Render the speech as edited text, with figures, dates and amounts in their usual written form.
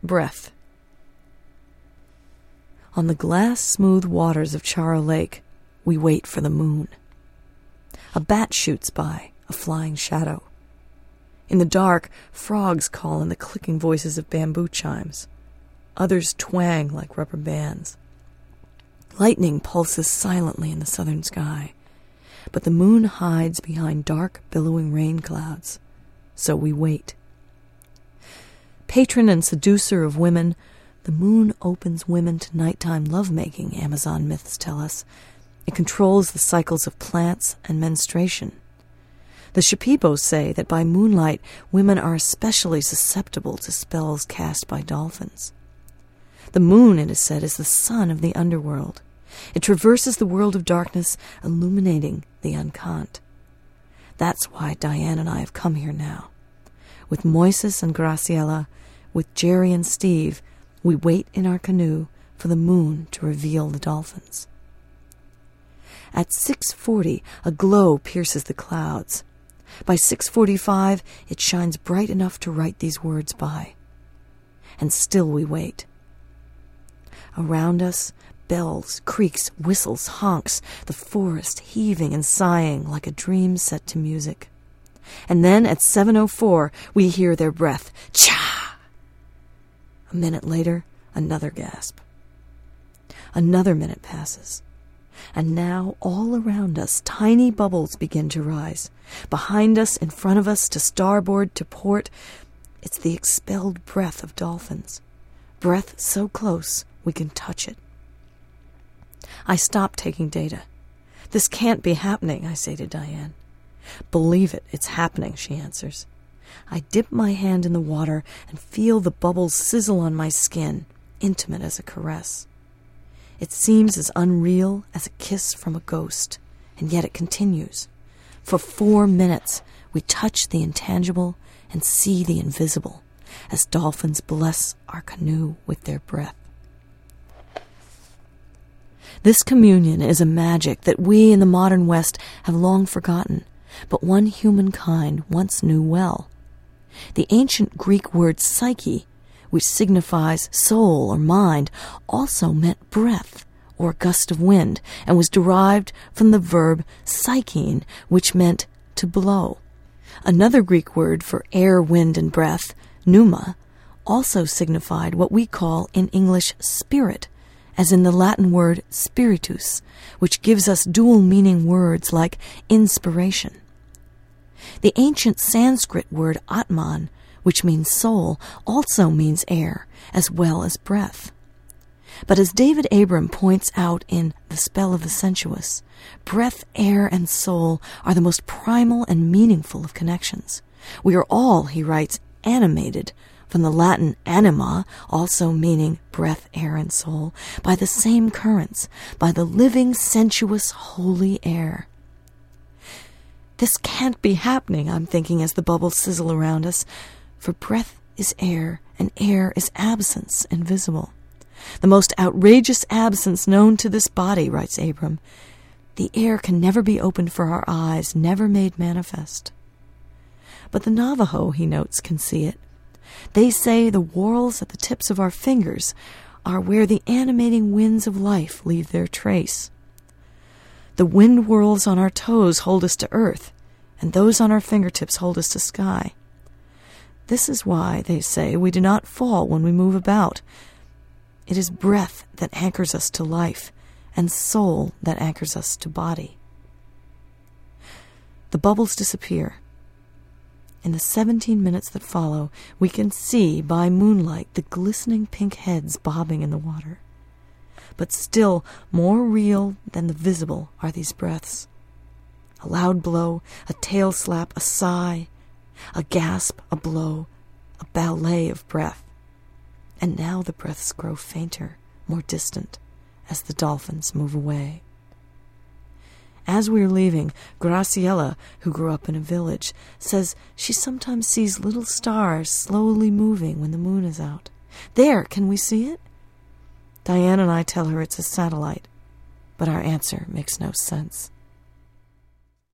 Breath. On the glass-smooth waters of Charo Lake, we wait for the moon. A bat shoots by, a flying shadow. In the dark, frogs call in the clicking voices of bamboo chimes. Others twang like rubber bands. Lightning pulses silently in the southern sky, but the moon hides behind dark, billowing rain clouds. So we wait. Patron and seducer of women, the moon opens women to nighttime lovemaking, Amazon myths tell us. It controls the cycles of plants and menstruation. The Shipibos say that by moonlight, women are especially susceptible to spells cast by dolphins. The moon, it is said, is the sun of the underworld. It traverses the world of darkness, illuminating the unconscious. That's why Diane and I have come here now. With Moises and Graciela, with Jerry and Steve, we wait in our canoe for the moon to reveal the dolphins. At 6:40, a glow pierces the clouds. By 6:45, it shines bright enough to write these words by. And still we wait. Around us, bells, creaks, whistles, honks, the forest heaving and sighing like a dream set to music. And then at 7:04, we hear their breath. Cha! A minute later, another gasp. Another minute passes. And now, all around us, tiny bubbles begin to rise. Behind us, in front of us, to starboard, to port, it's the expelled breath of dolphins. Breath so close, we can touch it. I stop taking data. This can't be happening, I say to Diane. Believe it, it's happening, she answers. I dip my hand in the water and feel the bubbles sizzle on my skin, intimate as a caress. It seems as unreal as a kiss from a ghost, and yet it continues. For 4 minutes, we touch the intangible and see the invisible, as dolphins bless our canoe with their breath. This communion is a magic that we in the modern West have long forgotten, but one humankind once knew well. The ancient Greek word psyche, which signifies soul or mind, also meant breath or gust of wind, and was derived from the verb psychein, which meant to blow. Another Greek word for air, wind, and breath, pneuma, also signified what we call in English spirit, as in the Latin word spiritus, which gives us dual-meaning words like inspiration. The ancient Sanskrit word Atman, which means soul, also means air, as well as breath. But as David Abram points out in The Spell of the Sensuous, breath, air, and soul are the most primal and meaningful of connections. We are all, he writes, animated, from the Latin anima, also meaning breath, air, and soul, by the same currents, by the living, sensuous, holy air. This can't be happening, I'm thinking as the bubbles sizzle around us, for breath is air, and air is absence, invisible. The most outrageous absence known to this body, writes Abram. The air can never be opened for our eyes, never made manifest. But the Navajo, he notes, can see it. They say the whorls at the tips of our fingers are where the animating winds of life leave their trace. The wind whirls on our toes hold us to earth, and those on our fingertips hold us to sky. This is why, they say, we do not fall when we move about. It is breath that anchors us to life, and soul that anchors us to body. The bubbles disappear. In the 17 minutes that follow, we can see by moonlight the glistening pink heads bobbing in the water. But still more real than the visible are these breaths. A loud blow, a tail slap, a sigh, a gasp, a blow, a ballet of breath. And now the breaths grow fainter, more distant, as the dolphins move away. As we are leaving, Graciela, who grew up in a village, says she sometimes sees little stars slowly moving when the moon is out. There, can we see it? Diane and I tell her it's a satellite, but our answer makes no sense.